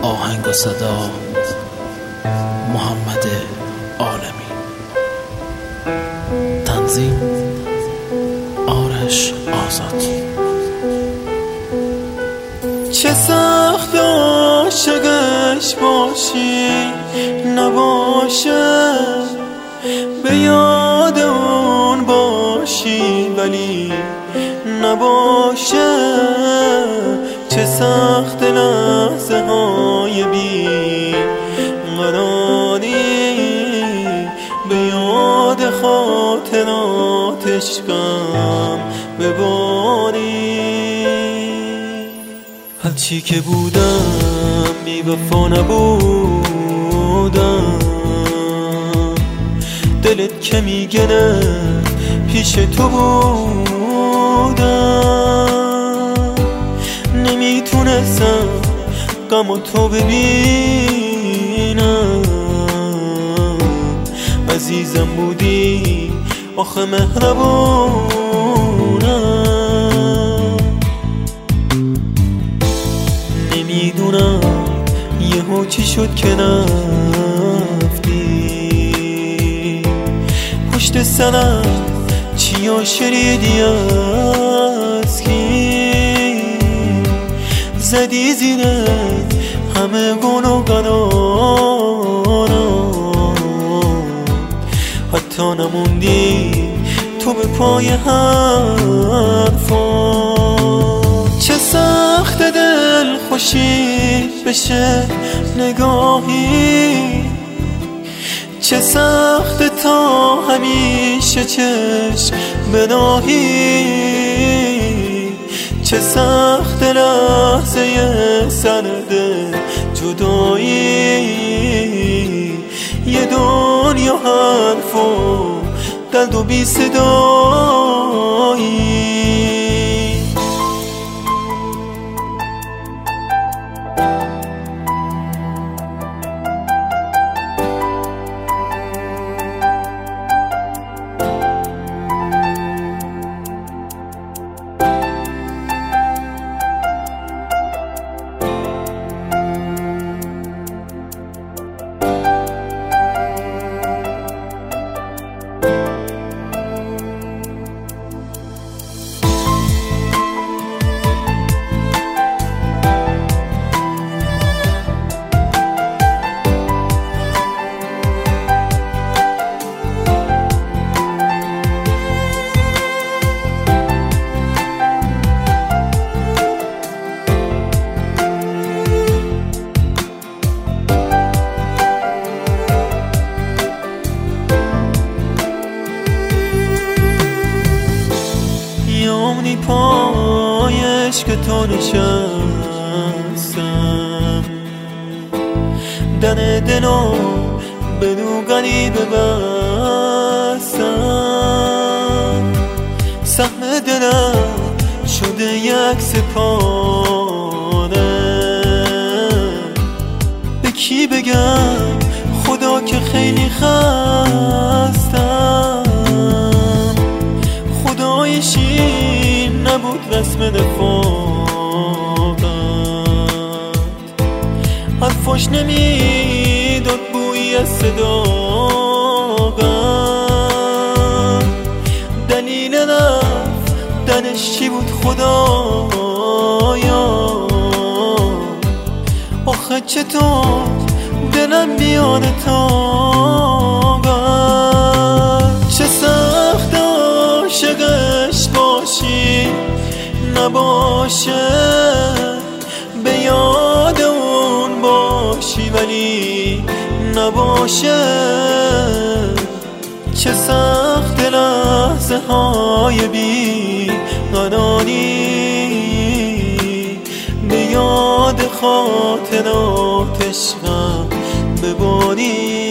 آهنگ و صدا محمد عالمی، تنظیم آرش آزاد. چه سخت عاشقش باشی نباشه، به یاد اون باشی ولی نباشه. چه سخت لحظه های بی قراری، به یاد خاطراتش غم بباری. هرچی که بودم بی وفا نبودم، دلت که میگنه پیش تو بودم. نمیتونستم غم و تو ببینم، عزیزم بودی آخه مهربونم. نمیدونم یهو چی شد که رفتی، پشت سرم چیا شنیدی از کی؟ زدی زیره همه گناهکارم، حتی نموندی تو به پای حرفام. چه سخت دل خوشی بشه نگاهی، چه سخت تا همیشه چشم بناهی. چه سخت لحظه سرد جدایی، یه دنیا حرف و دلد و بی صدایی. یومنی پایش که تو نشستم، دن دلو به دوغلی ببستم. سهم دلم شده یک سپاره، به کی بگم خدا که خیلی خستم. خدایشین نبود رسم رفاقت، حرفاش نمیداد بویی از صداقت. دلیل رفتنش چی بود خدایا؟ آخه چطور دلم بیاره طاقت؟ چه سخت عاشقش باشی نباشه، به یاد اون باشی ولی نباشه. چه سخت لحظه های بی قراری، به یاد خاطراتش غم بباری.